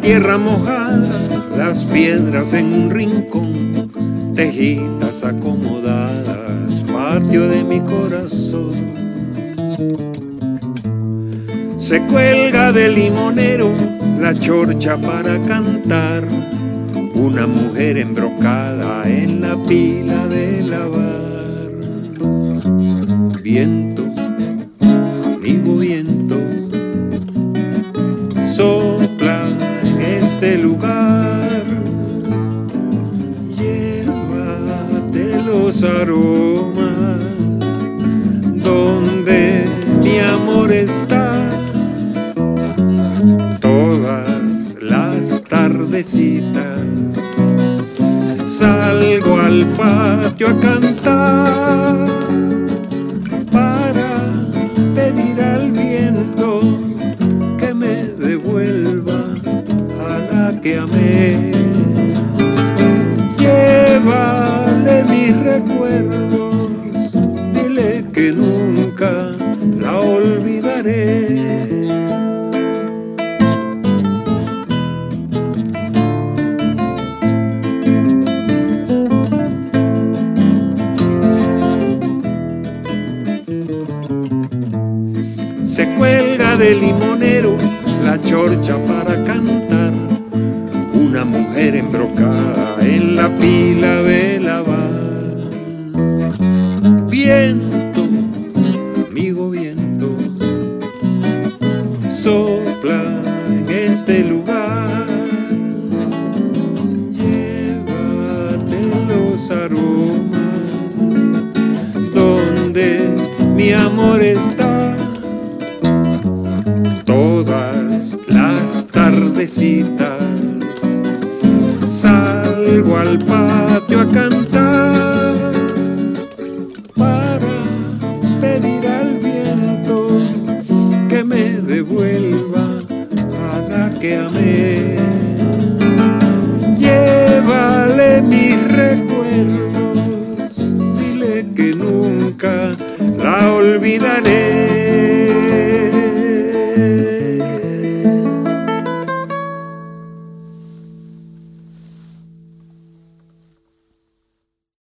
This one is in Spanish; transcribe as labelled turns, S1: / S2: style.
S1: tierra mojada, las piedras en un rincón, tejitas acomodadas, patio de mi corazón. Se cuelga del limonero la chorcha para cantar, una mujer embrocada en la pila de lavar. Viento, amigo viento, sopla en este lugar, llévate los aromas donde mi amor está. Todas las tardecitas salgo al patio a cantar para pedir al viento que me devuelva a la que amé. Llévale mis recuerdos, dile que nunca la olvidaré. Se cuelga del limonero la chorcha para cantar, una mujer embrocada en la pila de lavar. Viento, amigo viento, sopla en este lugar, llévate los aromas donde mi amor está. Todas las tardecitas salgo al patio a cantar para pedir al viento que me devuelva a la que amé. Llévale mis recuerdos, dile que nunca la olvidaré.